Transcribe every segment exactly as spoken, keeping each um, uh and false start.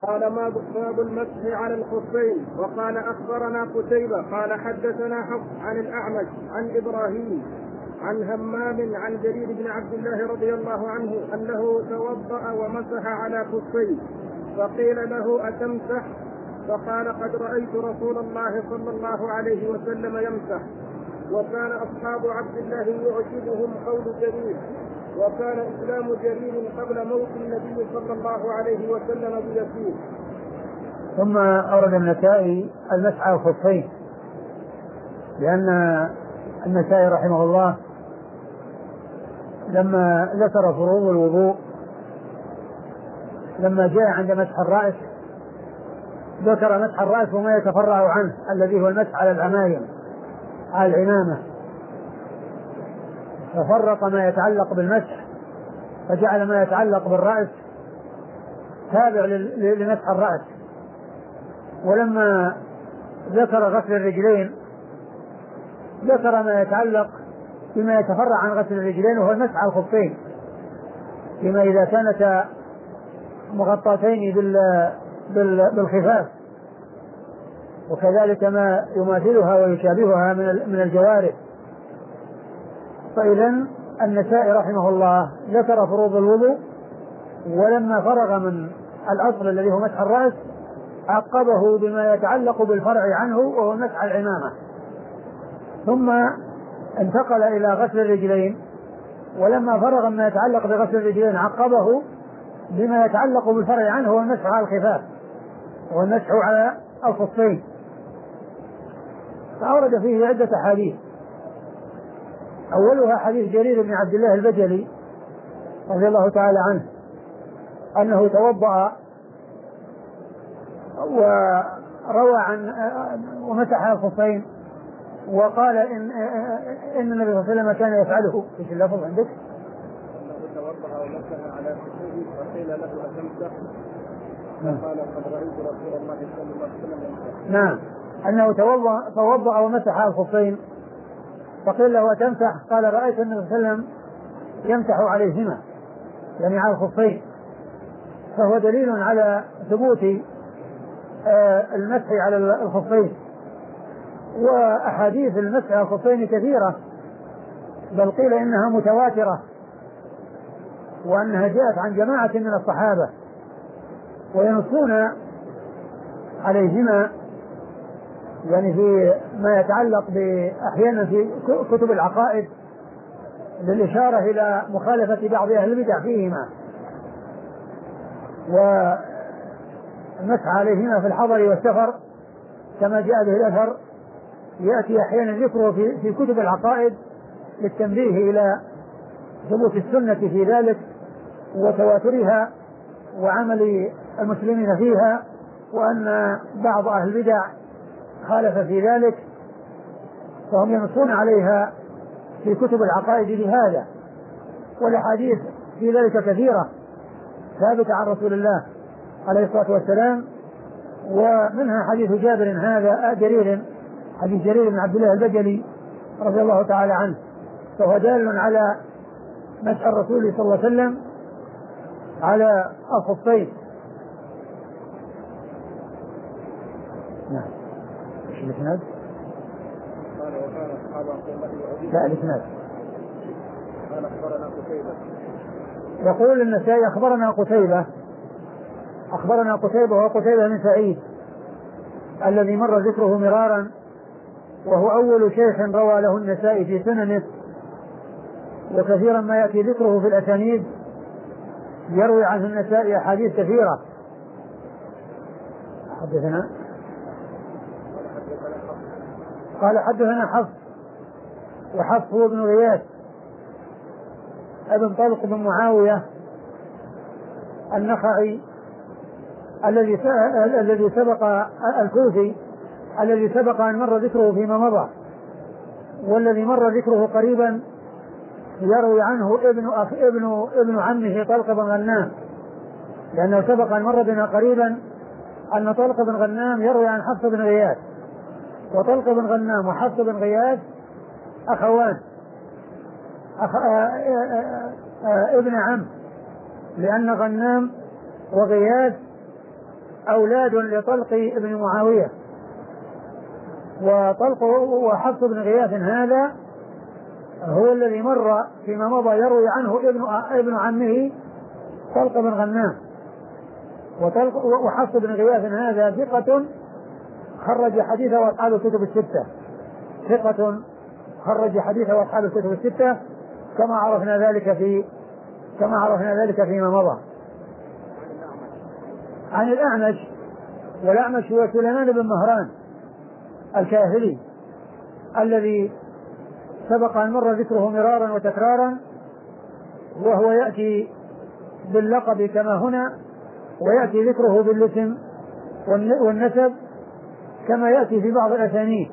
قال ما باب المسح على الخفين. وقال اخبرنا قتيبة قال حدثنا حفص عن الاعمش عن ابراهيم عن همام عن جرير بن عبد الله رضي الله عنه انه توضأ ومسح على خفين فقيل له اتمسح؟ فقال قد رأيت رسول الله صلى الله عليه وسلم يمسح. وكان اصحاب عبد الله يعجبهم قول جرير، وكان إسلام جرير قبل موت النبي صلى الله عليه وسلم بيسير. ثم أورد النسائي المسح على الخفين، لأن النسائي رحمه الله لما ذكر فروض الوضوء لما جاء عند مسح الرأس ذكر مسح الرأس وما يتفرع عنه الذي هو المسح على العمايم على العمامة، ففرق ما يتعلق بالمسح فجعل ما يتعلق بالرأس تابع لمسح الرأس. ولما ذكر غسل الرجلين ذكر ما يتعلق بما يتفرع عن غسل الرجلين وهو المسح على الخفين، بما إذا كانت مغطاتين بالخفاف، وكذلك ما يماثلها ويشابهها من الجوارح. فإذا النسائي رحمه الله ذكر فروض الوضوء، ولما فرغ من الأصل الذي هو مسح الرأس عقبه بما يتعلق بالفرع عنه وهو مسح العمامة، ثم انتقل إلى غسل الرجلين، ولما فرغ ما يتعلق بغسل الرجلين عقبه بما يتعلق بالفرع عنه هو المسح على الخفاف والمسح على الخفين. فأورد فيه عدة أحاديث، أولها حديث جرير بن عبد الله البجلي رضي الله تعالى عنه أنه توضأ وروى عن ومسح على الخفين، وقال إن, إن النبي صلى الله عليه وسلم كان يفعله. إيش اللفظ عندك؟ أنه توضأ ومسح على خفيه وقيل له أتمسح؟ قال قد رأيت رسول الله صلى الله عليه وسلم يمسح. نعم، أنه توضأ توضأ ومسح على الخفين فقيل له أتمسح؟ قال رأيت النبي صلى الله عليه وسلم يمسح عليهما، يعني على الخفين، فهو دليل على ثبوت المسح على الخفين. وأحاديث المسح على الخفين كثيرة، بل قيل إنها متواترة وأنها جاءت عن جماعة من الصحابة وينصون عليهما، يعني في ما يتعلق بأحيانا في كتب العقائد للإشارة إلى مخالفة بعض أهل البدع فيهما، والمسح عليهما في الحضر والسفر كما جاء به الأثر يأتي أحيانا ذكره في, في كتب العقائد للتنبيه إلى ثبوت السنة في ذلك وتواترها وعمل المسلمين فيها، وأن بعض أهل البدع خالف في ذلك فهم ينصون عليها في كتب العقائد لهذا. والأحاديث في ذلك كثيرة ثابتة عن رسول الله عليه الصلاة والسلام، ومنها حديث جابر هذا جرير حديث جرير بن عبد الله البجلي رضي الله تعالى عنه، فهو دال على مسح الرسول صلى الله عليه وسلم على الخفين. نعم. ايش الاسناد؟ قال وكان اصحاب عبد الله يعجبهم. لا الاسناد. قال اخبرنا قتيبة. يقول النسائي اخبرنا قتيبة اخبرنا قتيبة وهو قتيبة بن سعيد الذي مر ذكره مرارا، وهو أول شيخ روى له النسائي في سننه، وكثيرا ما يأتي ذكره في الأسانيد يروي عنه النسائي أحاديث كثيرة. حدثنا قال حدثنا حفص، وحفص هو ابن غياث ابن طلق بن معاوية النخعي الذي الذي سبق الكوفي الذي سبق أن مر ذكره فيما مضى، والذي مر ذكره قريبا يروي عنه ابن أخ ابن ابن عمه طلق بن غنام، لأنه سبق أن مر بنا قريبا أن طلق بن غنام يروي عن حفص بن غياث، وطلق بن غنام وحفص بن غياث أخوان أخ... آآ آآ آآ ابن عم، لأن غنام وغياث أولاد لطلق بن معاوية. وطلق وحفص بن غياث هذا هو الذي مر فيما مضى يروي عنه ابن ابن عمه طلق بن غنام. وطلق وحفص بن غياث هذا ثقة خرج حديثه أصحاب الكتب الستة، ثقة خرج حديثه أصحاب الكتب الستة كما عرفنا ذلك في كما عرفنا ذلك فيما مضى. عن الأعمش، والأعمش هو سليمان بن مهران الكاهلي الذي سبق أن مر ذكره مرارا وتكرارا، وهو يأتي باللقب كما هنا، ويأتي ذكره بالاسم والنسب كما يأتي في بعض الأسانيد،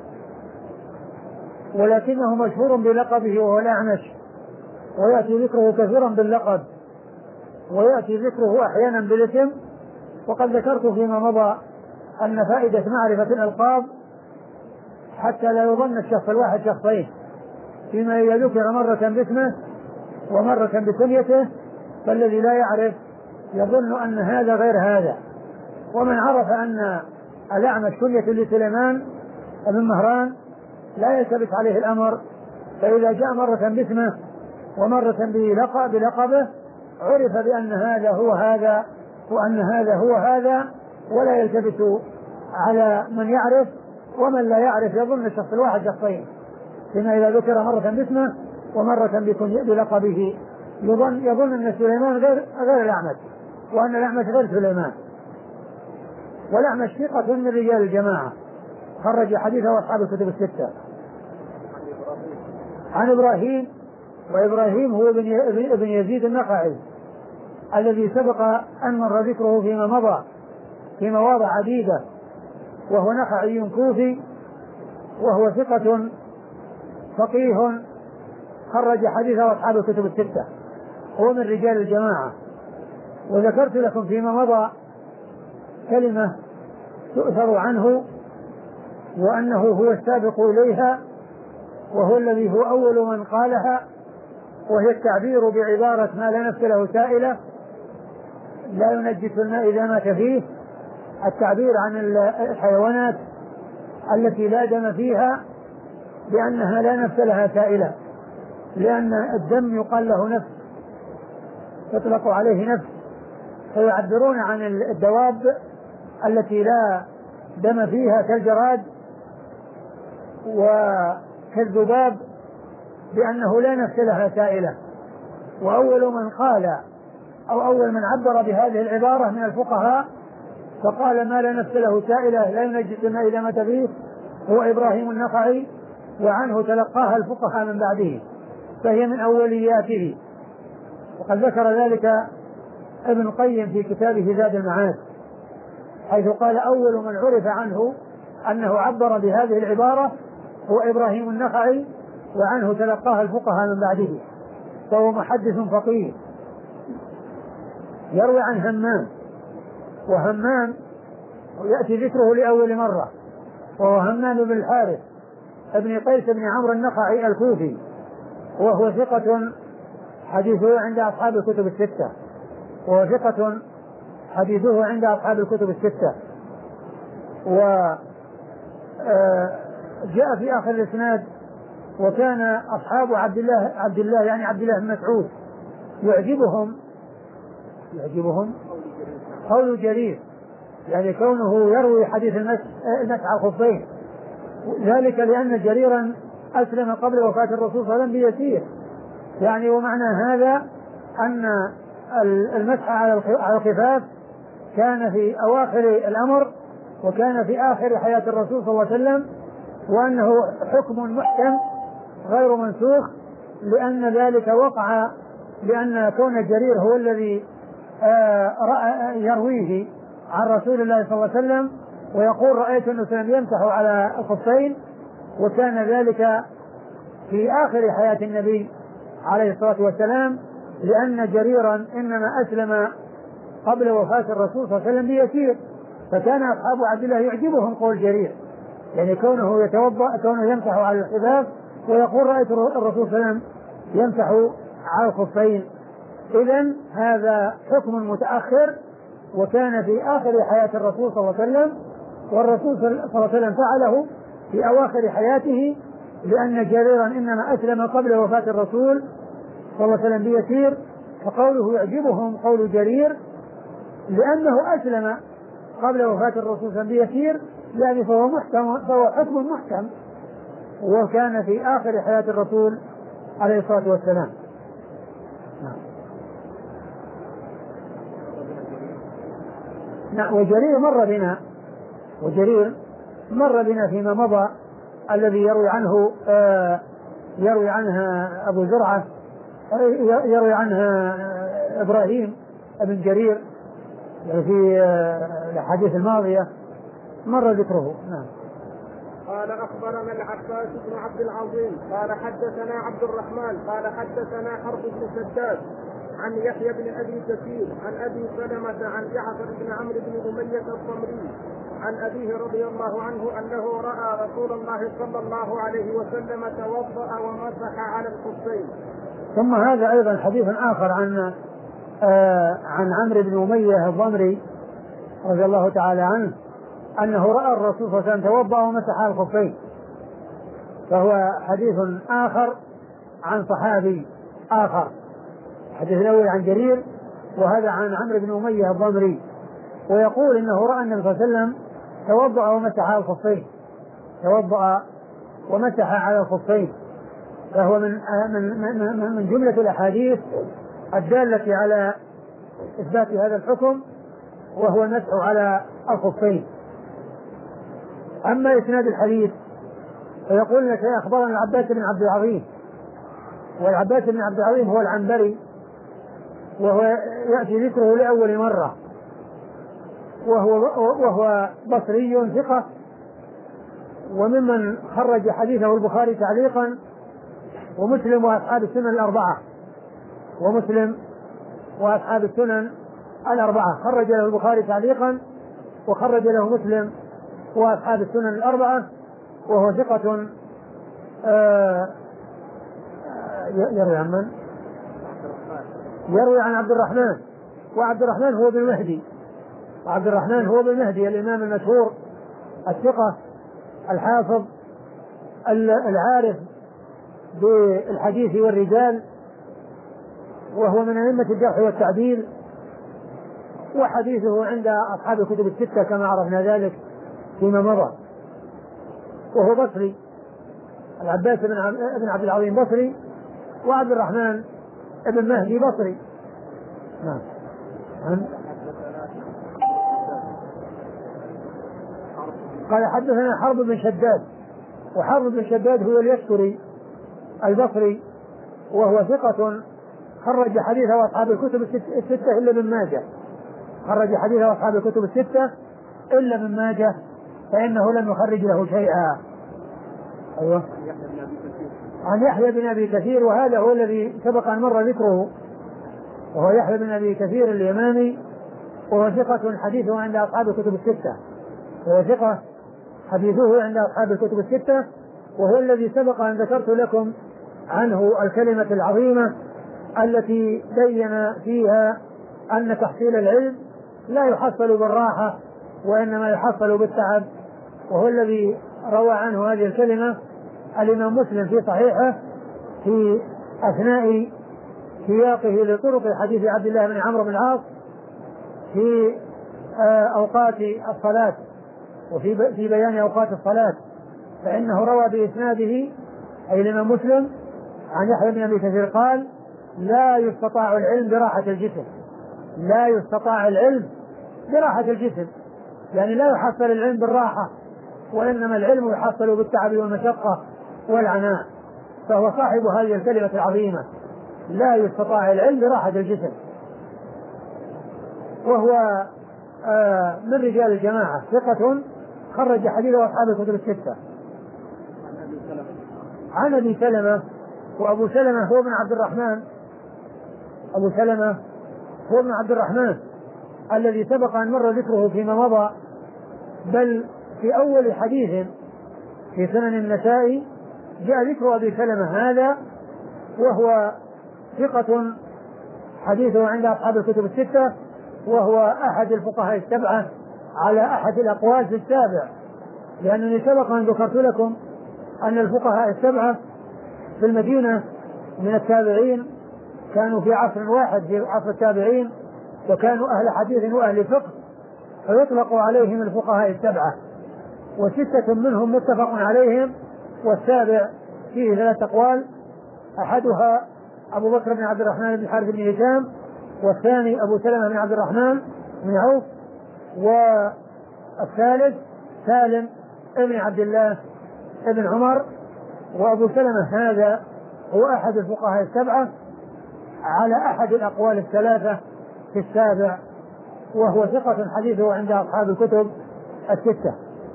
ولكنه مشهور بلقبه وهو الأعمش، ويأتي ذكره كثيرا باللقب، ويأتي ذكره أحيانا بالاسم. وقد ذكرت فيما مضى أن فائدة معرفة الألقاب حتى لا يظن الشخص الواحد شخصين، فيما إذا ذكر مرة باسمه ومرة بكنيته، فالذي لا يعرف يظن أن هذا غير هذا. ومن عرف أن الأعمش كنية لسليمان بن مهران لا يلتبس عليه الأمر، فإذا جاء مرة باسمه ومرة بلقب بلقبه عرف بأن هذا هو هذا وأن هذا هو هذا، ولا يلتبس على من يعرف. ومن لا يعرف يظن الشخص الواحد شخصين، فيما إذا ذكر مرة باسمه ومرة بلقبه يظن يظن أن سليمان غير غير الأعمش، وأن الأعمش غير سليمان. والأعمش ثقة من رجال الجماعة خرج حديثه أصحاب الكتب الستة. عن إبراهيم، وإبراهيم هو ابن يزيد النخعي الذي سبق أن مر ذكره فيما مضى في مواضع عديدة، وهو نخعي كوفي، وهو ثقة فقيه خرج حديثه أصحاب الكتب الستة، هو من رجال الجماعة. وذكرت لكم فيما مضى كلمة تؤثر عنه وأنه هو السابق إليها، وهو الذي هو أول من قالها، وهي التعبير بعبارة ما لا نفس له سائلة لا ينجس الماء إذا مات فيه، التعبير عن الحيوانات التي لا دم فيها بأنها لا نفس لها سائلة، لأن الدم يقال له نفس، يطلق عليه نفس، فيعبرون عن الدواب التي لا دم فيها كالجراد وكالذباب بأنه لا نفس لها سائلة. وأول من قال أو أول من عبر بهذه العبارة من الفقهاء فقال ما لا نفس له سائلة لا ينجس الماء إذا مات فيه هو إبراهيم النخعي، وعنه تلقاها الفقهاء من بعده، فهي من أولياته. وقد ذكر ذلك ابن القيم في كتابه زاد المعاد، حيث قال أول من عرف عنه أنه عبر بهذه العبارة هو إبراهيم النخعي، وعنه تلقاها الفقهاء من بعده، فهو محدث فقيه. يروي عن همام، وهمام يأتي ذكره لأول مرة، وهو همام بن الحارث ابن قيس بن عمرو النخعي الكوفي، وهو ثقة حديثه عند أصحاب الكتب الستة، وهو ثقة حديثه عند أصحاب الكتب الستة. وجاء في آخر الإسناد وكان أصحاب عبد الله عبد الله يعني عبد الله بن مسعود يعجبهم يعجبهم قول جرير، يعني كونه يروي حديث المسح على الخفين، ذلك لأن جريرا أسلم قبل وفاة الرسول صلى الله عليه وسلم بيسير، يعني ومعنى هذا أن المسح على الخفاف كان في أواخر الأمر وكان في آخر حياة الرسول صلى الله عليه وسلم، وأنه حكم محكم غير منسوخ، لأن ذلك وقع لأن كون جرير هو الذي يرويه عن رسول الله صلى الله عليه وسلم ويقول رأيت النبي صلى الله عليه وسلم يمسح على الخفين، وكان ذلك في آخر حياة النبي عليه الصلاة والسلام، لأن جريرا إنما أسلم قبل وفاة الرسول صلى الله عليه وسلم بيسير، فكان أصحاب عبد الله يعجبهم قول جرير، يعني كونه يتوضأ كونه يمسح على الخفاف ويقول رأيت الرسول صلى الله عليه وسلم يمسح على الخفين. إذن هذا حكم متأخر وكان في آخر حياة الرسول صلى الله عليه وسلم، والرسول صلى الله عليه وسلم فعله في أواخر حياته، لأن جريرا إنما أسلم قبل وفاة الرسول صلى الله عليه وسلم بيسير، فقوله يعجبهم قول جرير لأنه أسلم قبل وفاة الرسول صلى الله عليه وسلم بيسير، يعني فهو محكم، فهو حكم محكم، وكان في آخر حياة الرسول عليه الصلاة والسلام. نعم. وجرير مر بنا وجرير مر بنا فيما مضى، الذي يروي عنه آه يروي عنها أبو زرعة، يروي عنها إبراهيم ابن جرير في الحديث الماضية مر ذكره. نعم. قال أخبرنا العباس بن عبد العظيم قال حدثنا عبد الرحمن قال حدثنا حرب بن شداد عن يحيى بن أبي كثير عن أبي سلمة عن جعفر بن عمرو بن أمية الضمري عن أبيه رضي الله عنه أنه رأى رسول الله صلى الله عليه وسلم توضأ ومسح على الخفين. ثم هذا أيضا حديث آخر عن آه عن عمرو بن أمية الضمري رضي الله تعالى عنه أنه رأى الرسول صلى الله عليه وسلم توضأ ومسح على الخفين، فهو حديث آخر عن صحابي آخر. الحديث الأول عن جرير، وهذا عن عمرو بن أمية الضمري، ويقول إنه رأى النبي صلى الله عليه وسلم توضأ ومسح على الخفين توضأ ومسح على الخفين فهو من من من, من جملة الأحاديث الدالة على إثبات هذا الحكم، وهو المسح على الخفين. أما إسناد الحديث فيقول لك أخبرنا العباس بن عبد العظيم، والعباس بن عبد العظيم هو العنبري، وهو يأتي ذكره لأول مرة، وهو وهو بصري ثقة، وممن خرج حديثه البخاري تعليقا ومسلم وأصحاب السنن الأربعة ومسلم وأصحاب السنن الأربعة خرج له البخاري تعليقا وخرج له مسلم وأصحاب السنن الأربعة، وهو ثقة آه يروي عن من؟ يروي عن عبد الرحمن، وعبد الرحمن هو ابن مهدي وعبد الرحمن هو ابن مهدي الإمام المشهور الثقة الحافظ العارف بالحديث والرجال، وهو من أئمة الجرح والتعديل، وحديثه عند أصحاب الكتب الستة كما عرفنا ذلك فيما مضى، وهو بصري. العباس بن عبد العظيم بصري، وعبد الرحمن ابن مهدي بصري. نعم. قال حدثنا حرب بن شداد، وحرب بن شداد هو اليشكري البصري، وهو ثقة خرج حديثه أصحاب الكتب الستة إلا ابن ماجه خرج حديثه أصحاب الكتب الستة إلا ابن ماجه، فإنه لم يخرج له شيئا. أيوة. عن يحيى بن أبي كثير، وهذا هو الذي سبق أن مر ذكره، وهو يحيى بن أبي كثير اليماني، وهو ثقة حديثه عند أصحاب الكتب الستة وهو ثقة حديثه عند أصحاب الكتب الستة وهو الذي سبق أن ذكرت لكم عنه الكلمة العظيمة التي بين فيها أن تحصيل العلم لا يحصل بالراحة وإنما يحصل بالتعب، وهو الذي روى عنه هذه الكلمة الإمام مسلم في صحيحه في أثناء سياقه لطرق حديث عبد الله بن عمرو بن العاص في أوقات الصلاة وفي في بيان أوقات الصلاة، فإنه روى بإسناده أي الإمام مسلم عن يحيى بن أبي كثير قال: لا يستطاع العلم براحة الجسم لا يستطاع العلم براحة الجسم يعني لا يحصل العلم بالراحة، وإنما العلم يحصل بالتعب والمشقة والعناء. فهو صاحب هذه الكلمة العظيمة: لا يستطاع العلم براحة الجسم، وهو آه من رجال الجماعة، ثقة خرج حديثه أصحاب الكتب الستة. عن أبي سلمة، وأبو سلمة هو ابن عبد الرحمن أبو سلمة هو ابن عبد الرحمن الذي سبق أن مر ذكره فيما مضى، بل في أول حديث في سنن النسائي جاء ذكر أبي سلمة هذا، وهو ثقة حديثه عند أصحاب الكتب الستة، وهو أحد الفقهاء السبعة على أحد الأقوال في السابع، لأنني سبق أن ذكرت لكم أن الفقهاء السبعة في المدينة من التابعين كانوا في عصر واحد في عصر التابعين، وكانوا أهل حديث وأهل فقه، فيطلق عليهم الفقهاء السبعة، وستة منهم متفق عليهم، والسابع فيه ثلاث أقوال، أحدها أبو بكر بن عبد الرحمن بن الحارث بن هشام، والثاني أبو سلمة بن عبد الرحمن بن عوف، والثالث سالم ابن عبد الله ابن عمر. وأبو سلمة هذا هو أحد الفقهاء السبعة على أحد الأقوال الثلاثة في السابع، وهو ثقة حديثه عند أصحاب الكتب الستة.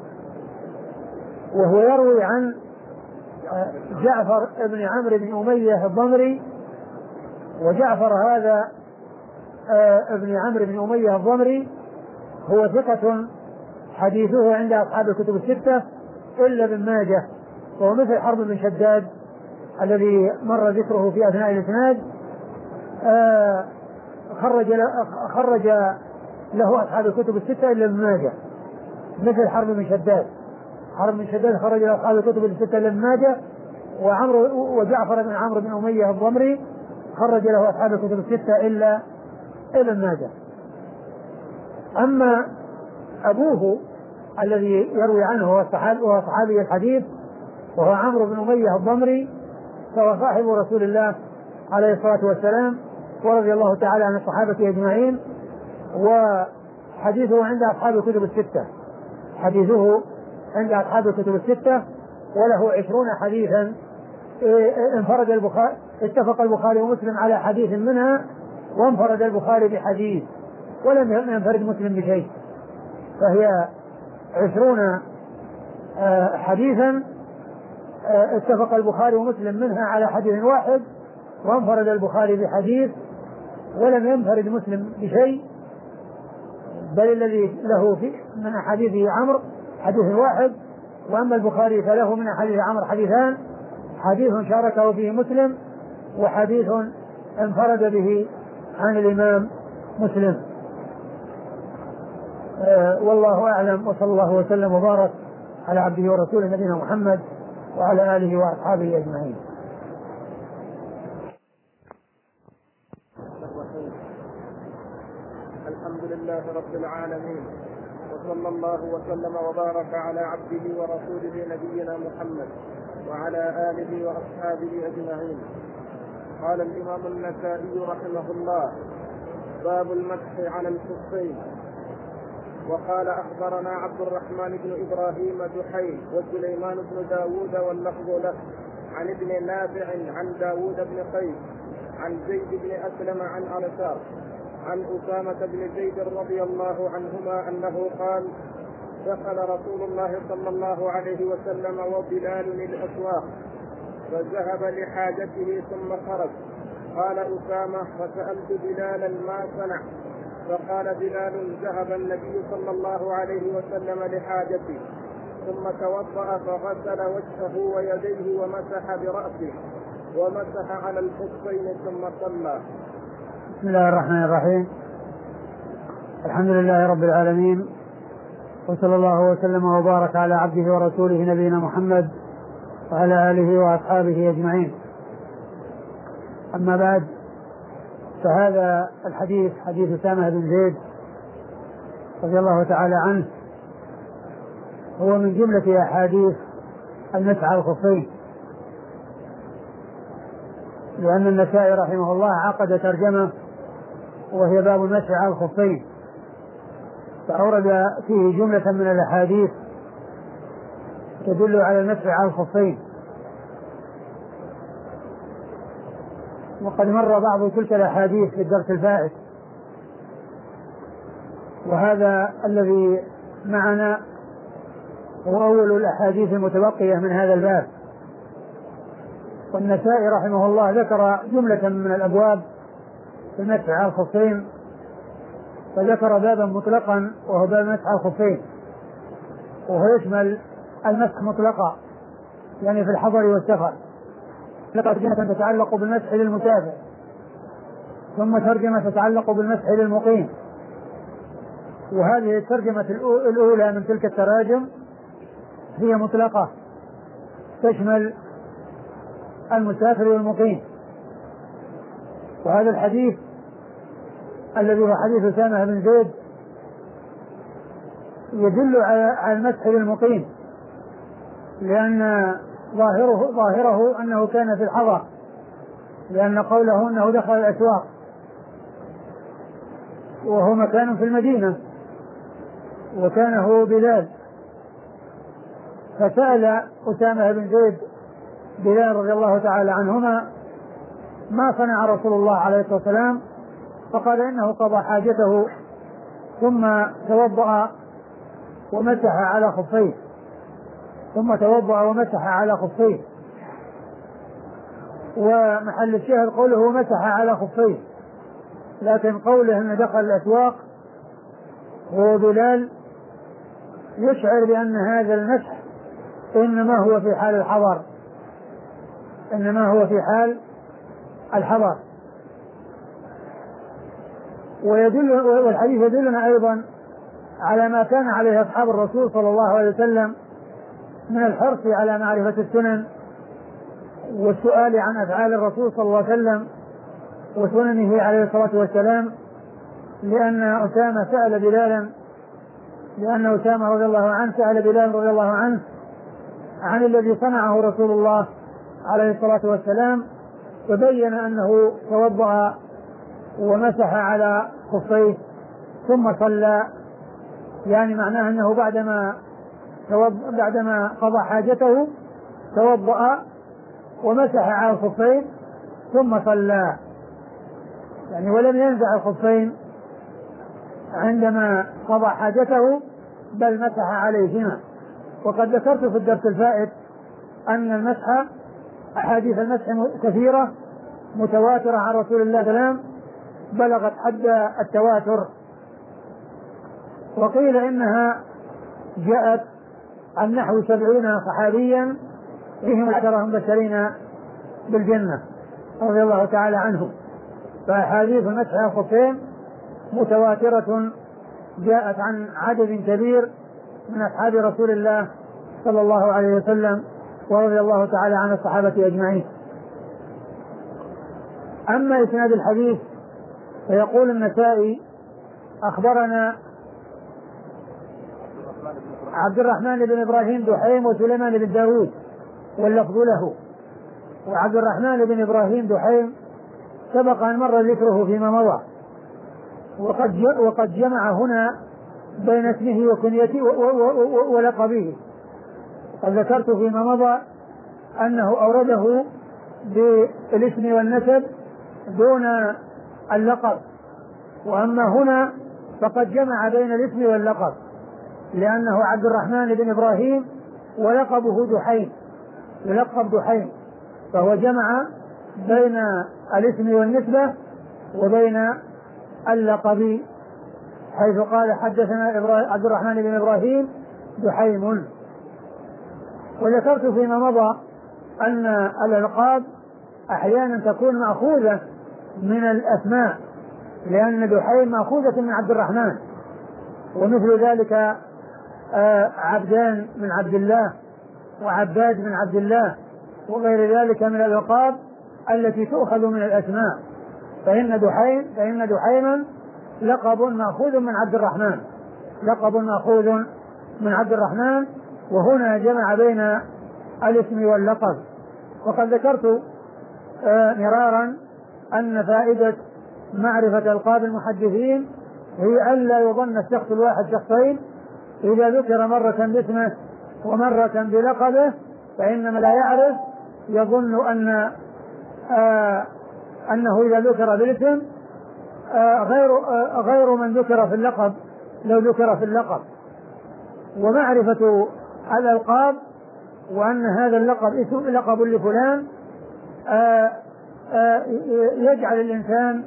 وهو يروي عن جعفر بن عمرو بن أمية الضمري، وجعفر هذا ابن عمرو بن أمية الضمري هو ثقة حديثه عند أصحاب الكتب الستة إلا ابن ماجه، وهو مثل حرب بن شداد الذي مر ذكره في أثناء الإسناد، خرج خرج له أصحاب الكتب الستة إلا ابن ماجه، مثل حرب بن شداد. حرب بن شداد خرج له أصحاب الكتب الستة إلا ابن ماجه، وعمرو وجعفر بن عمرو بن أمية الضمري خرج له أصحاب الكتب الستة إلا ابن ماجه. أما أبوه الذي يروي عنه هو صحابي الحديث وهو عمرو بن أمية الضمري، فهو صاحب رسول الله عليه الصلاة والسلام ورضي الله تعالى عن الصحابة أجمعين، وحديثه عند أصحاب الكتب الستة، حديثه عند أصحاب الكتب الستة، وله عشرون حديثا انفرد البخاري، اتفق البخاري ومسلم على حديث منها، وانفرد البخاري بحديث ولم ينفرد مسلم بشيء، فهي عشرون حديثا اتفق البخاري ومسلم منها على حديث واحد، وانفرد البخاري بحديث ولم ينفرد مسلم بشيء، بل الذي له في من حديث عمرو حديث واحد، وأما البخاري فله من حديث عمرو حديثان، حديث شاركه فيه مسلم، وحديث انفرد به عن الإمام مسلم. أه والله أعلم، وصلى الله وسلم وبارك على عبده ورسوله نبينا محمد وعلى آله وأصحابه أجمعين. الحمد لله رب العالمين، وصلى الله وسلم وبارك على عبده ورسوله نبينا محمد وعلى آله وأصحابه أجمعين. قال الإمام النسائي رحمه الله: باب المسح على الخفين. وقال أخبرنا عبد الرحمن بن إبراهيم دحيل وسليمان بن داود واللفظ له، عن ابن نافع عن داود بن قيس عن زيد بن أسلم عن أنصار عن أسامة بن زيد رضي الله عنهما أنه قال: دخل رسول الله صلى الله عليه وسلم وبلال الأسواق فذهب لحاجته ثم خرج. قال أسامة: فسألت بلالا ما صنع، فقال بلال: ذهب النبي صلى الله عليه وسلم لحاجته ثم توضأ فغسل وجهه ويديه ومسح برأسه ومسح على الخفين ثم صلى. بسم الله الرحمن الرحيم. الحمد لله رب العالمين، وصلى الله وسلم وبارك على عبده ورسوله نبينا محمد وعلى آله وأصحابه أجمعين. أما بعد، فهذا الحديث حديث أسامة بن زيد رضي الله تعالى عنه هو من جملة أحاديث المسح على الخفين، لأن النسائي رحمه الله عقد ترجمة وهي باب المسح على الخفين، فأورد فيه جملة من الأحاديث تدل على المسح على الخفين. وقد مر بعض تلك الأحاديث في الدرس الفائت، وهذا الذي معنا هو أول الأحاديث المتبقية من هذا الباب. والنسائي رحمه الله ذكر جملة من الأبواب في المسح على الخفين، فذكر بابا مطلقا وهو باب المسح على الخفين، وهو يشمل المسح مطلقا يعني في الحضر والسفر، ترجمة تتعلق بالمسح للمسافر، ثم ترجمة تتعلق بالمسح للمقيم، وهذه الترجمة الأولى من تلك التراجم هي مطلقة تشمل المسافر والمقيم. وهذا الحديث الذي هو حديث أسامة بن زيد يدل على المسح للمقيم، لأن ظاهره, ظاهره أنه كان في الحضر، لأن قوله أنه دخل الأسواق وهو مكان في المدينة وكان هو بلال، فسأل أسامة بن زيد بلال رضي الله تعالى عنهما ما صنع رسول الله عليه الصلاة والسلام، فقال إنه قضى حاجته ثم توضأ ومسح على خفيه ثم توضأ ومسح على خفيه ومحل الشاهد قوله مسح على خفيه، لكن قوله أن دخل الأسواق هو بلال يشعر بأن هذا المسح إنما هو في حال الحضر إنما هو في حال الحضر. ويدل والحديث يدلنا أيضا على ما كان عليه أصحاب الرسول صلى الله عليه وسلم من الحرص على معرفة السنن والسؤال عن أفعال الرسول صلى الله عليه وسلم وسننه عليه الصلاة والسلام، لأن أسامة سأل بلالا لأن أسامة رضي الله عنه سأل بلال رضي الله عنه عن الذي صنعه رسول الله عليه الصلاة والسلام، فبين أنه توضأ ومسح على خفيه ثم صلى، يعني معناه أنه بعدما بعدما قضى حاجته توضأ ومسح على الخفين ثم صلى، يعني ولم ينزع الخفين عندما قضى حاجته بل مسح عليهما. وقد ذكرت في الدرس الفائت أن المسح أحاديث المسح كثيرة متواترة عن رسول الله صلى الله عليه وسلم بلغت حد التواتر، وقيل إنها جاءت عن نحو سبعين صحابيا فيهم عشرة مبشرين بالجنة رضي الله تعالى عنهم. فأحاديث المسح على الخفين متواترة جاءت عن عدد كبير من أصحاب رسول الله صلى الله عليه وسلم ورضي الله تعالى عن الصحابة أجمعين. أما إسناد الحديث فيقول النسائي أخبرنا عبد الرحمن بن إبراهيم دحيم وسليمان بن داود واللفظ له. وعبد الرحمن بن إبراهيم دحيم سبق أن مر ذكره فيما مضى، وقد وقد جمع هنا بين اسمه وكنيته ولقبه. قد ذكرت فيما مضى أنه أورده بالاسم والنسب دون اللقب، وأما هنا فقد جمع بين الاسم واللقب، لأنه عبد الرحمن بن إبراهيم ولقبه دحيم يلقب دحيم، فهو جمع بين الاسم والنسبة وبين اللقب، حيث قال حدثنا عبد الرحمن بن إبراهيم دحيم. وذكرت فيما مضى أن الألقاب أحيانا تكون مأخوذة من الأسماء، لأن دحيم مأخوذة من عبد الرحمن، ومثل ذلك عبدان من عبد الله وعباد من عبد الله وغير ذلك من الألقاب التي تؤخذ من الأسماء. فإن دحيم فإن دحيما لقب مأخوذ من عبد الرحمن لقب مأخوذ من عبد الرحمن وهنا جمع بين الاسم واللقب. وقد ذكرت مرارا أن فائدة معرفة ألقاب المحدثين هي ألا يظن الشخص الواحد شخصين، إذا ذكر مرة باسمه ومرة بلقبه فإنما لا يعرف يظن أن آه أنه إذا ذكر بالاسم آه غير آه غير من ذكر في اللقب لو ذكر في اللقب. ومعرفة الألقاب وأن هذا اللقب اسم لقب لفلان آه آه يجعل الإنسان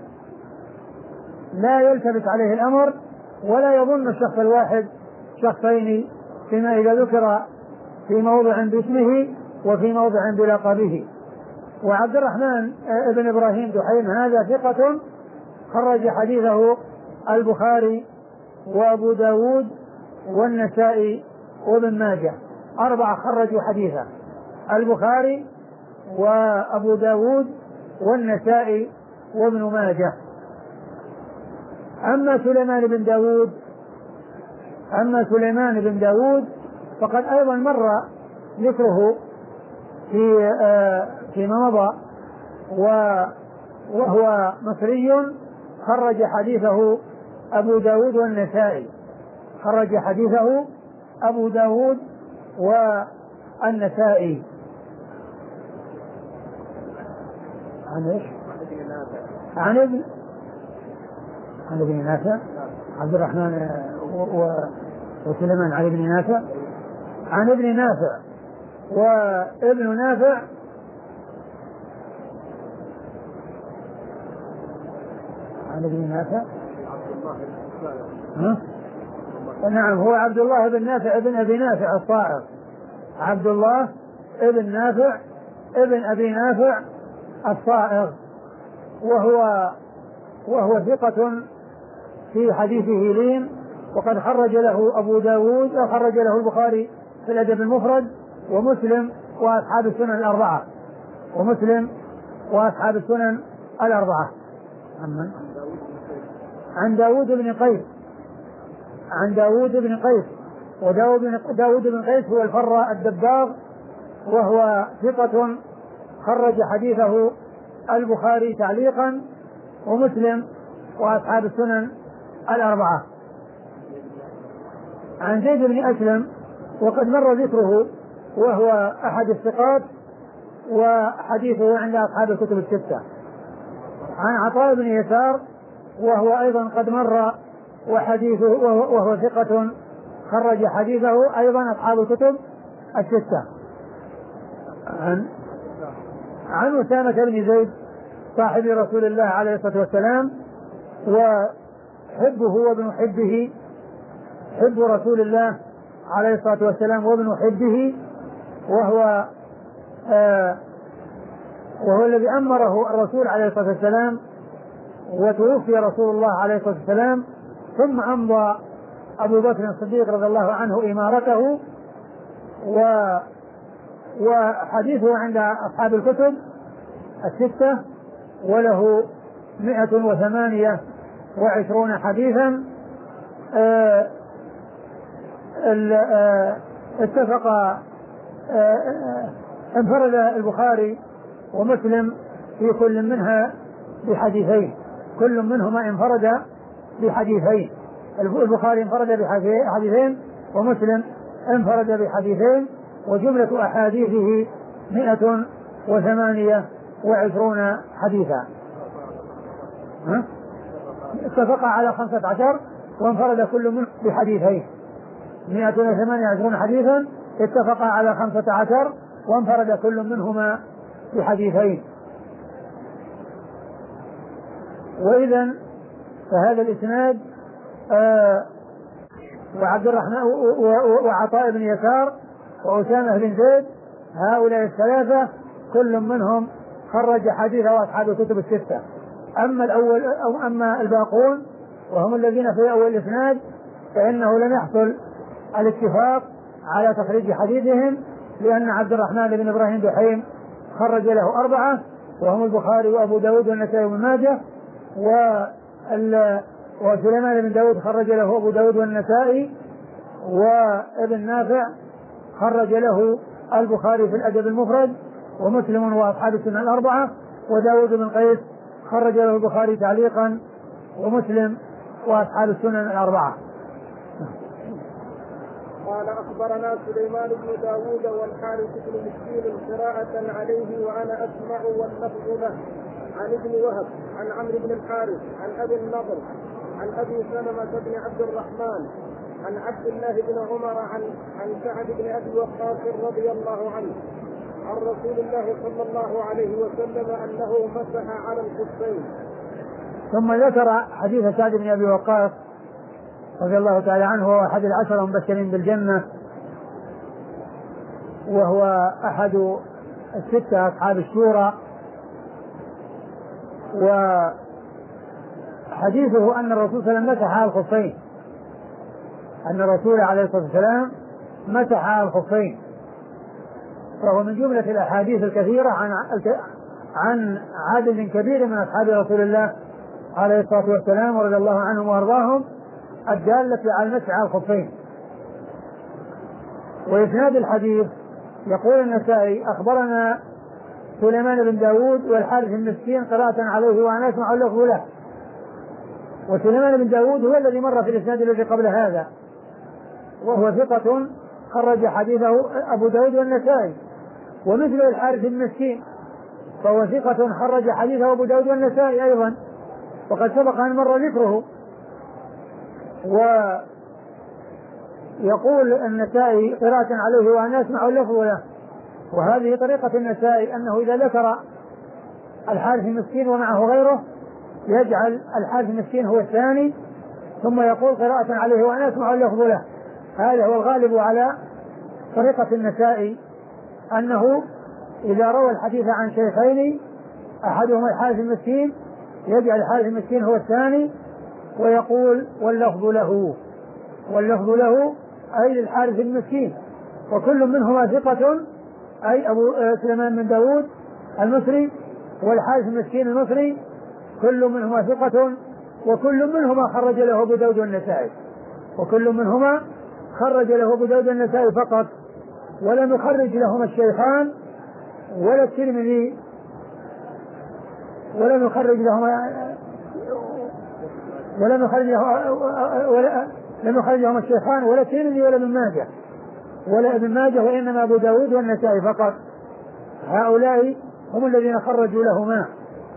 لا يلتبس عليه الأمر ولا يظن الشخص الواحد شخصين، فيما إذا ذكر في موضع باسمه وفي موضع بلقبه. وعبد الرحمن بن إبراهيم دحيم هذا ثقة خرج حديثه البخاري وأبو داود والنسائي وابن ماجه، أربعة خرجوا حديثا: البخاري وأبو داود والنسائي وابن ماجه. أما سليمان بن داود أما سليمان بن داود فقد أيضا مر ذكره في آه فيما مضى، وهو مصري خرج حديثه أبو داود والنسائي خرج حديثه أبو داود والنسائي. عن ايش؟ عن ابن عن ابن نافع عبد الرحمن وسليمان عن ابن نافع عن ابن نافع وابن نافع عن ابن نافع ها؟ نعم، هو عبد الله بن نافع ابن أبي نافع الصائغ، عبد الله ابن نافع ابن أبي نافع الصائغ، وهو وهو ثقة في حديثه لين، وقد خرج له أبو داود وخرج له البخاري في الأدب المفرد ومسلم وأصحاب السنن الأربعة ومسلم وأصحاب السنن الأربعة. عن عن داود بن قيس عن داود بن قيس وداود بن قيس هو الفراء الدباغ، وهو ثقة خرج حديثه البخاري تعليقا ومسلم وأصحاب السنن الأربعة. عن زيد بن أسلم وقد مر ذكره، وهو أحد الثقات وحديثه عند أصحاب الكتب الستة. عن عطاء بن يسار وهو أيضا قد مر وحديثه وهو ثقة خرج حديثه أيضا أصحاب الكتب الستة. عن عن أسامة بن زيد صاحب رسول الله عليه الصلاة والسلام وحبه وابن حبه، حب رسول الله عليه الصلاة والسلام وابن حبه، وهو آه وهو الذي أمره الرسول عليه الصلاة والسلام، وتوفي رسول الله عليه الصلاة والسلام، ثم أمضى أبو بكر الصديق رضي الله عنه إمارته، و وحديثه عند أصحاب الكتب الستة، وله مئة وثمانية وعشرون حديثا. آه آه اتفق آه انفرد البخاري ومسلم في كل منها بحديثين، كل منهما انفرد بحديثين، البخاري انفرد بحديثين ومسلم انفرد بحديثين، وجملة أحاديثه مئة وثمانية وعشرون حديثا. اتفق على خمسة عشر وانفرد كل منه بحديثين، مئة وثمانية وعشرون حديثا اتفق على خمسة عشر وانفرد كل منهما بحديثين. وإذن فهذا الإسناد آه وعبد الرحمن وعطاء بن يسار وأسامة بن زيد، هؤلاء الثلاثة كل منهم خرج حديث أصحاب الكتب الستة. أما الأول أو أما الباقون وهم الذين في أول الإسناد فإنه لم يحصل الاتفاق على تخريج حديثهم، لأن عبد الرحمن بن إبراهيم دحيم خرج له أربعة وهم البخاري وأبو داود والنسائي وابن ماجه، وسليمان بن داود خرج له أبو داود والنسائي، وابن نافع خرج له البخاري في الأدب المفرد ومسلم وأصحاب السنن الأربعة، وداود بن قيس خرج له البخاري تعليقا ومسلم وأصحاب السنن الأربعة. قال أخبرنا سليمان بن داود والحارث بن مسكين قراءة عليه وأنا أسمع واللفظ له، عن ابن وهب عن عمرو بن الحارث عن أبي النضر عن أبي سلمة بن عبد الرحمن عن عبد الله بن عمر عن عن سعد بن أبي وقاص رضي الله عنه عن رسول الله صلى الله عليه وسلم أنه مسح على الخفين. ثم ذكر حديث سعد بن أبي وقاص رضي الله تعالى عنه، وهو أحد العشرة المبشرين بالجنة، وهو أحد الستة أصحاب الشورى. وحديثه أن الرسول صلى الله عليه وسلم مسح على الخفين، أن الرسول عليه الصلاة والسلام مسح على الخفين، فهو من جملة الأحاديث الكثيرة عن عن عدد كبير من أصحاب رسول الله عليه الصلاة والسلام ورضي الله عنهم وأرضاهم الدالة على المسح على الخفين. وإسناد الحديث يقول النسائي أخبرنا سليمان بن داود والحارث المسكين قراءة عليه وأنا أسمع اللفظ له. وسليمان بن داود هو الذي مر في الإسناد الذي قبل هذا، وهو ثقة خرج حديثه أبو داود والنسائي، ومثل الحارث المسكين فهو ثقة خرج حديثه أبو داود والنسائي أيضا، وقد سبق أن مر ذكره. ويقول النسائي قراءة عليه وأنا أسمع اللفظ له، وهذه طريقة النسائي أنه إذا ذكر الحارث المسكين ومعه غيره يجعل الحارث المسكين هو الثاني ثم يقول قراءة عليه وأنا أسمع اللفظ له. هذا هو الغالب على طريقة النسائي، أنه إذا روى الحديث عن شيخين أحدهما الحارث المسكين يجعل الحارث المسكين هو الثاني ويقول واللفظ له، واللفظ له أي للحارث المسكين، وكل منهما ثقة أي أبو سليمان بن داود المصري والحارث المسكين المصري، كل منهما ثقة، وكل منهما خرج له أبو داود والنسائي، وكل منهما خرج له أبو داود والنسائي فقط، ولم يخرج لهما الشيخان ولا الترمذي، ولم يخرج لهما ولم يخرج ولا لم يخرج لهما الشيخان ولا الترمذي ولا ابن ماجه ولا ابن ماجه وإنما أبو داود والنسائي فقط. هؤلاء هم الذين خرجوا لهما.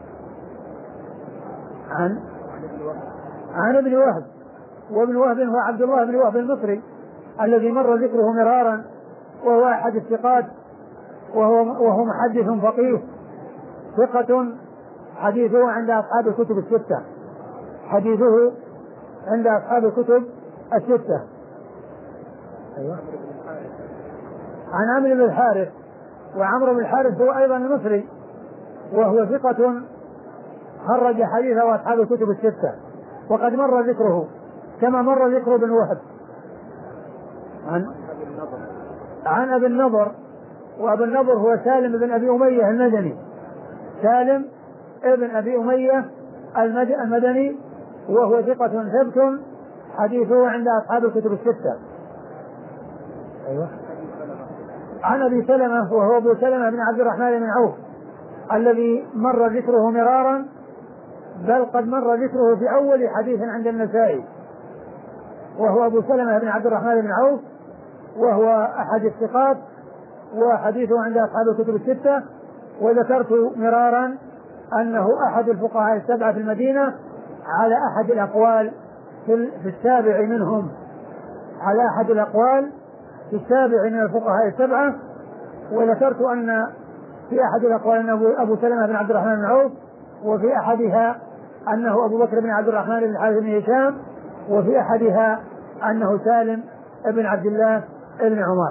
عن عن ابن وهب، وابن وهب هو عبد الله بن وهب المصري الذي مر ذكره مرارا، وهو أحد الثقات، وهو وهو محدث فقيه ثقة، حديثه عند أصحاب الكتب الستة، حديثه عند أصحاب الكتب الستة. أيوة. عن عمرو بن الحارث، وعمرو بن الحارث هو أيضا المصري وهو ثقة خرج حديثه أصحاب الكتب الستة، وقد مر ذكره كما مر ذكر ابن وهب. عن عن أبي النضر، وأبي النضر هو سالم بن أبي أمية المدني، سالم ابن أبي أمية المدني، وهو ثقة ثبت حديثه عند أصحاب الكتب الستة. أيوة. عن أبي سلمة، وهو أبو سلمة بن عبد الرحمن بن عوف الذي مر ذكره مرارا، بل قد مر ذكره في أول حديث عند النسائي، وهو أبو سلمة بن عبد الرحمن بن عوف، وهو أحد الثقات، وحديثه عند أصحاب الكتب الستة. وذكرت مرارا أنه أحد الفقهاء السبعة في المدينة على أحد الأقوال في السابع منهم، على أحد الأقوال في السابع من الفقهاء السبعة. وذكرت أن في أحد الأقوال أنه أبو سلمة بن عبد الرحمن بن عوف، وفي أحدها أنه أبو بكر بن عبد الرحمن بن الحارث بن هشام، وفي أحدها أنه سالم بن عبد الله بن عمر.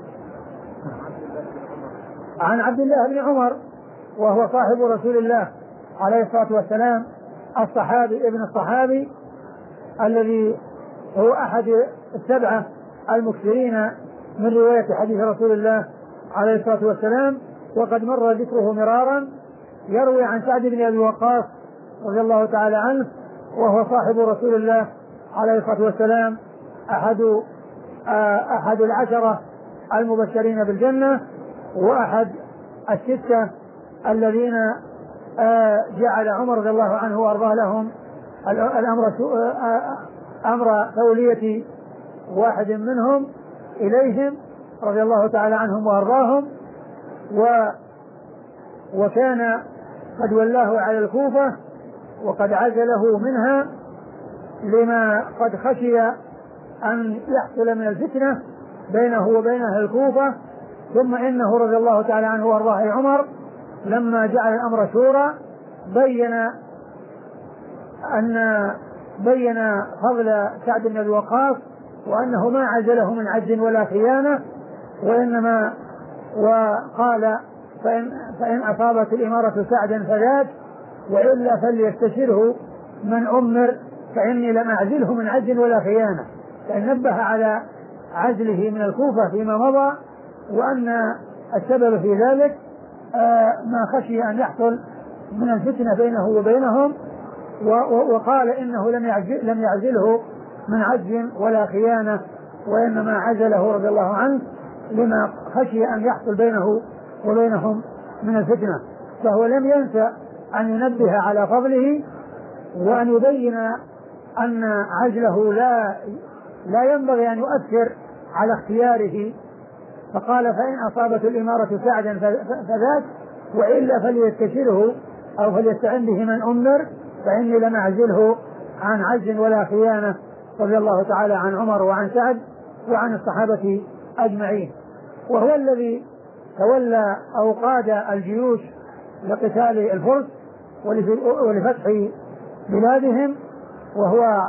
عن عبد الله بن عمر، وهو صاحب رسول الله عليه الصلاة والسلام، الصحابي ابن الصحابي الذي هو أحد السبعة المكثرين من رواية حديث رسول الله عليه الصلاة والسلام، وقد مر ذكره مرارا. يروي عن سعد بن أبي وقاص رضي الله تعالى عنه، وهو صاحب رسول الله عليه الصلاة والسلام، أحد أحد العشرة المبشرين بالجنة، وأحد الستة الذين جعل عمر رضي الله عنه وأرضاه لهم الأمر أمر تولية واحد منهم إليهم رضي الله تعالى عنهم وأرضاهم، و وكان قد ولاه على الكوفة وقد عزله منها لما قد خشي أن يحصل من الفتنة بينه وبين أهل الكوفة. ثم إنه رضي الله تعالى عنه وأرضاه عمر لما جعل الأمر شورى بين أن بين فضل سعد بن أبي وقاص، وأنه ما عزله من عجز ولا خيانة، وإنما وقال فإن, فإن أصابت الإمارة سعدا فذاك، وإلا فليستشره من أمر، فإني لم أعزله من عجز ولا خيانة. لأن نبه على عزله من الكوفة فيما مضى، وأن السبب في ذلك ما خشي أن يحصل من الفتنة بينه وبينهم، وقال إنه لم يعزل لم يعزله من عجز ولا خيانة، وإنما عزله رضي الله عنه لما خشي أن يحصل بينه وبينهم من الفتنة. فهو لم ينسى أن ينبه على فضله وأن يبين أن عزله لا لا ينبغي أن يؤثر على اختياره، فقال فإن أصابت الإمارة سعدا فذاك، وإلا فليستشره أو فليستعن به من أمر، فإني لم أعزله عن عجز ولا خيانة، رضي الله تعالى عن عمر وعن سعد وعن الصحابة أجمعين. وهو الذي تولى أو قاد الجيوش لقتال الفرس ولفتح بلادهم، وهو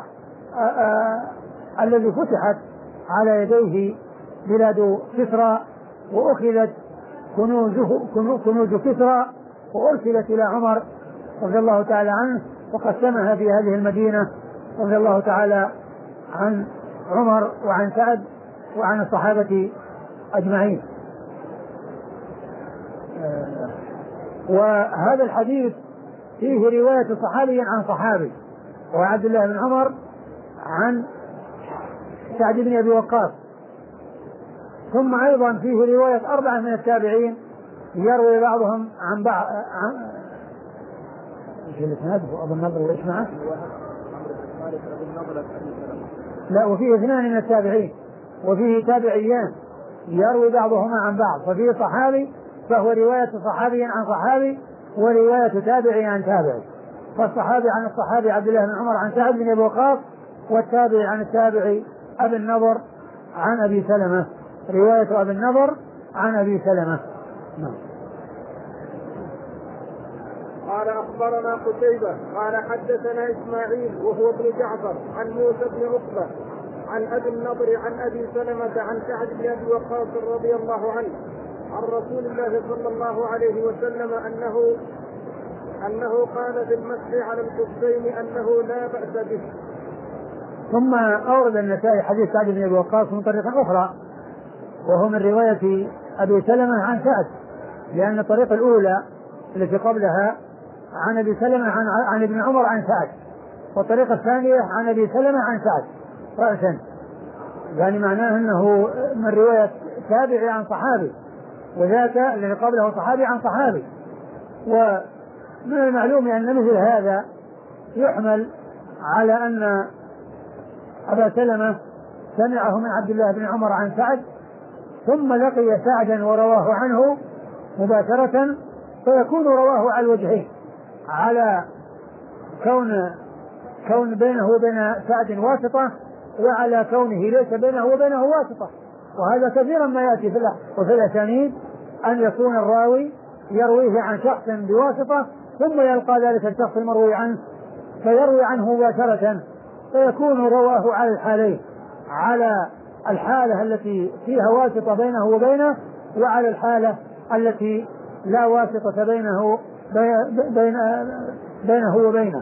الذي فتحت على يديه بلاد كسرى، وأخذت كنوزه كنوز كسرى وأرسلت إلى عمر رضي الله تعالى عنه، وقسمها في هذه المدينة رضي الله تعالى عن عمر وعن سعد وعن الصحابة أجمعين. وهذا الحديث فيه رواية صحابي عن صحابي، وهو عبد الله بن عمر عن سعد بن أبي وقاص، ثم أيضا فيه رواية أربعة من التابعين يروي بعضهم عن بعض عن أبو النضر وإيش معه؟ لا، وفيه اثنان من التابعين، وفيه تابعيان يروي بعضهما عن بعض، ففيه صحابي فهو رواية صحابي عن صحابي، ورواية تابعي عن تابعي. فالصحابي عن الصحابي عبد الله بن عمر عن سعد بن أبي وقاص، والتابعي عن التابعي أبي النضر عن أبي سلمة، رواية أبي النضر عن أبي سلمة. نعم. قال أخبرنا قتيبة قال حدثنا إسماعيل وهو ابن جعفر عن موسى بن عقبة عن أبي النضر عن أبي سلمة عن سعد بن أبي وقاص رضي الله عنه عن رسول الله صلى الله عليه وسلم أنه أنه قال في المسح على الخفين أنه لا بأس به. ثم أورد النسائي حديث سعد بن أبي وقاص من طريقة أخرى، وهو من رواية أبي سلمة عن سعد، لأن الطريقة الأولى التي قبلها عن أبي سلمة عن, عن ابن عمر عن سعد، والطريقة الثانية عن أبي سلمة عن سعد رأسا، يعني معناه أنه من رواية تابعي عن صحابي، وذاك الذي قبله صحابي عن صحابي. ومن المعلوم أن مثل هذا يحمل على أن أبا سلمة سمعه من عبد الله بن عمر عن سعد، ثم لقي سعدا ورواه عنه مباشرة، فيكون رواه على الوجهين، على كون كون بينه وبين سعد واسطة، وعلى كونه ليس بينه وبينه واسطة. وهذا كثيرا ما يأتي في وفي الأسانيد أن يكون الراوي يرويه عن شخص بواسطة، ثم يلقى ذلك الشخص المروي عنه فيروي عنه مباشرة، فيكون رواه على الحالين، على الحالة التي فيها واسطة بينه وبينه، وعلى الحالة التي لا واسطة بينه بين بينه وبينه.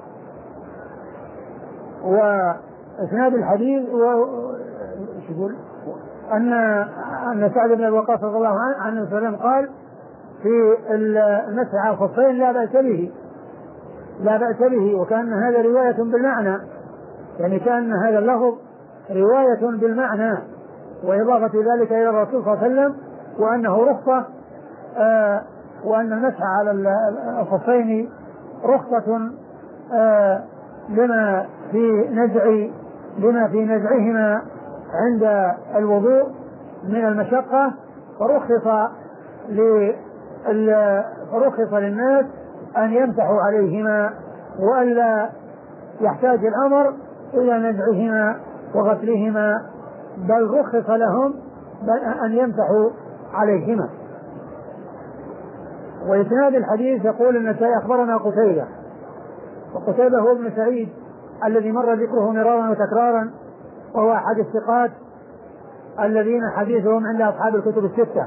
وإسناد الحديث يقول أن أن سعد بن أبي وقاص رضي الله عنه وسلم قال في المسح على الخفين لا بأس به لا بأس به وكان هذا رواية بالمعنى، يعني كان هذا اللفظ رواية بالمعنى، وإضافة ذلك إلى الرسول صلى الله عليه وسلم، وأنه رخصة آه وأن المسح على الخفين رخصة آه لما في نزع لما في نزعهما عند الوضوء من المشقة، فرخص فرخص للناس أن يمسحوا عليهما، وألا يحتاج الأمر إلى نزعهما وغسلهما، بل رخص لهم أن يمسحوا عليهما. وإسناد الحديث يقول النسائي أخبرنا قتيبة، وقتيبة هو ابن سعيد الذي مر ذكره مرارا وتكرارا، وهو أحد الثقات الذين حديثهم عند أصحاب الكتب الستة.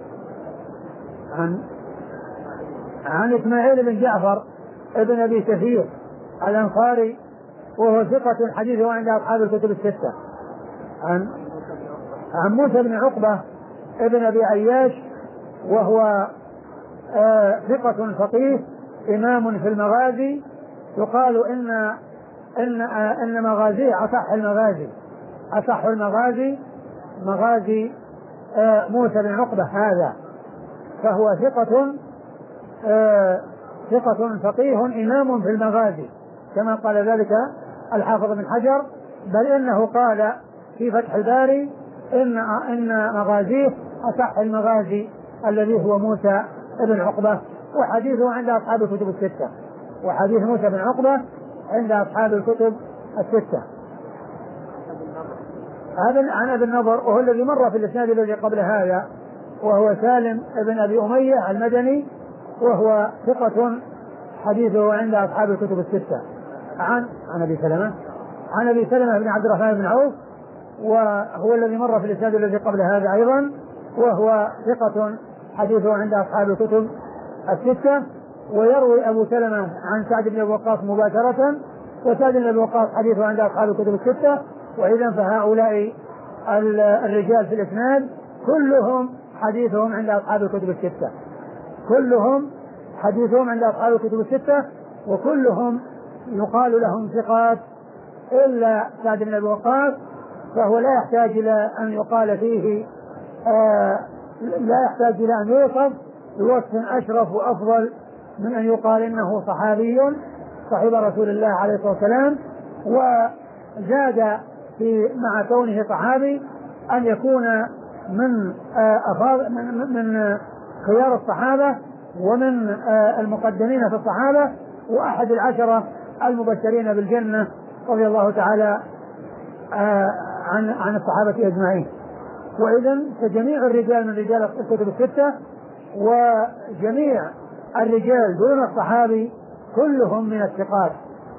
عن عن إسماعيل بن جعفر ابن أبي كثير الأنصاري، وهو ثقة حديثه عند أصحاب الكتب الستة. عن عن موسى بن عقبة ابن أبي عياش، وهو آه ثقة فقيه إمام في المغازي، يقال إن إن آه إن مغازيه أصح المغازي أصح المغازي مغازي آه موسى بن عقبة هذا، فهو ثقة آه ثقة فقيه إمام في المغازي كما قال ذلك الحافظ بن حجر، بل إنه قال في فتح الباري إن إن مغازيه أصح المغازي الذي هو موسى بن عقبة، وحديثه عند أصحاب الكتب الستة، وحديث موسى بن عقبة عند أصحاب الكتب الستة. هذا عن أبي النضر وهو الذي مر في الإسناد الذي قبل هذا، وهو سالم بن أبي أمية المدني، وهو ثقة حديثه عند أصحاب الكتب الستة. عن عن أبي سلمة عن أبي سلمة بن عبد الرحمن بن عوف، وهو الذي مر في الإسناد الذي قبل هذا أيضا، وهو ثقة حديثه عند أصحاب الكتب الستة. ويروي أبو سلمة عن سعد بن أبي وقاص مباشرة، وسعد بن أبي وقاص حديثه عند أصحاب الكتب الستة. وإذا فهؤلاء الرجال في الإسناد كلهم حديثهم عند أصحاب الكتب الستة، كلهم حديثهم عند أصحاب الكتب الستة، وكلهم يقال لهم ثقات إلا سعد بن أبي وقاص، فهو لا يحتاج إلى أن يقال فيه آه لا يحتاج إلى أن يوصف بوصف أشرف وأفضل من أن يقال إنه صحابي صحيب رسول الله عليه الصلاة والسلام. وزاد في مع كونه صحابي أن يكون من آه من, من خيار الصحابة ومن آه المقدمين في الصحابة، وأحد العشرة المبشرين بالجنة رضي الله تعالى آه عن عن الصحابة أجمعين. وإذن فجميع الرجال من رجال الكتب الستة، وجميع الرجال دون الصحابي كلهم من الثقات.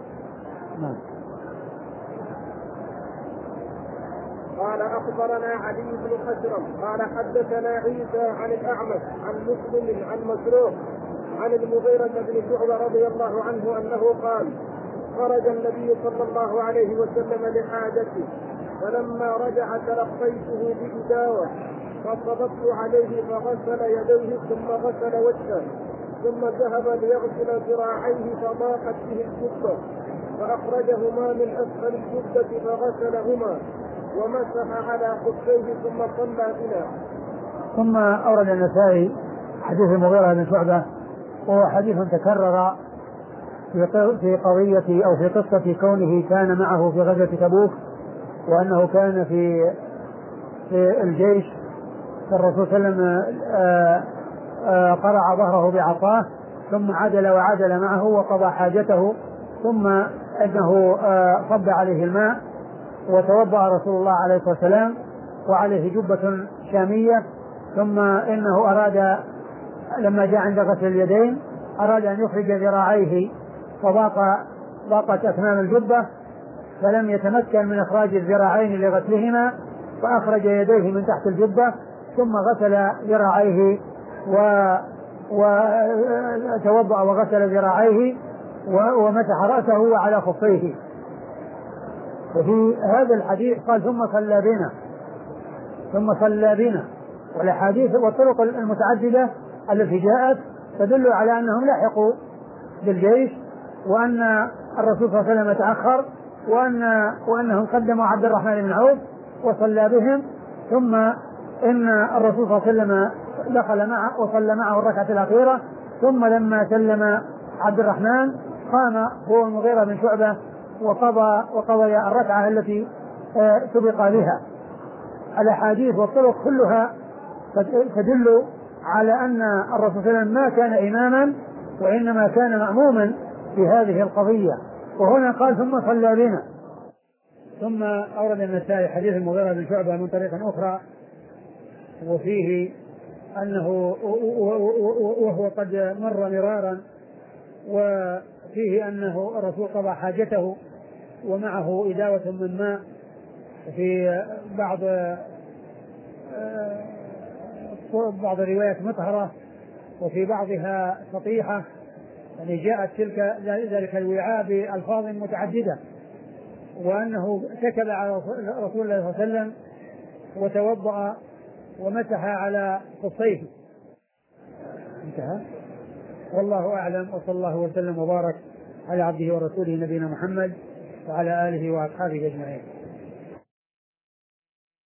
قال أخبرنا علي بن خشرم قال حدثنا عيسى عن الأعمش عن مسلم عن مسروق عن المغيرة بن شعبة رضي الله عنه أنه قال: خرج النبي صلى الله عليه وسلم لحاجته، فلما رجع تلقيته بإداوة فصببت عليه فغسل يديه ثم غسل وجهه، ثم ذهب ليغسل ذراعيه فضاقت به الجبة فأخرجهما من أسفل الجبة فغسلهما ومسح على خفيه ثم صلى بنا. ثم أورد النسائي حديث المغيرة بن شعبة، وهو حديث تكرر في قضية أو في قصة كونه كان معه في غزوة تبوك، وأنه كان في في الجيش، فالرسول صلى الله عليه وسلم قرع ظهره بعصاه ثم عدل وعدل معه وقضى حاجته، ثم أنه صب عليه الماء وتوضأ رسول الله عليه الصلاة والسلام وعليه جبة شامية، ثم إنه أراد لما جاء عند غسل اليدين أراد أن يخرج ذراعيه فضاق ضاقت أكمام الجبة فلم يتمكن من إخراج الذراعين لغسلهما، فأخرج يديه من تحت الجبة ثم غسل ذراعيه وتوضأ وغسل ذراعيه ومسح رأسه وعلى خفيه. وفي هذا الحديث قال ثم صلى بنا ثم صلى بنا والأحاديث والطرق المتعددة التي جاءت تدل على أنهم لحقوا بالجيش، وأن الرسول صلى الله عليه وسلم تأخر، وأن وأنهم قدموا عبد الرحمن بن عوف وصلى بهم، ثم إن الرسول صلى الله عليه وسلم دخل معه وصلى معه الركعة الأخيرة، ثم لما سلم عبد الرحمن قام هو المغيرة بن شعبة وقضى وقضى الركعة التي سبق بها. الأحاديث والطرق كلها تدل على أن الرسول صلى الله عليه وسلم ما كان إماما وإنما كان مأموما في هذه القضية. وهنا قال ثم صلى بنا. ثم أورد النسائي حديث المغيرة بن شعبة من طريق أخرى، وفيه أنه وهو قد مر مرارا، وفيه أنه الرسول قضى حاجته ومعه إداوة من ماء، في بعض بعض الروايات مطهرة وفي بعضها سطيحة، يعني جاءت تلك ذلك الوعاء بألفاظ متعددة، وأنه كتب على رسول الله صلى الله عليه وسلم وتوضأ ومسح على خفيه. انتهى. والله أعلم، وصلى الله وسلم وبارك على عبده ورسوله نبينا محمد وعلى آله وأصحابه أجمعين.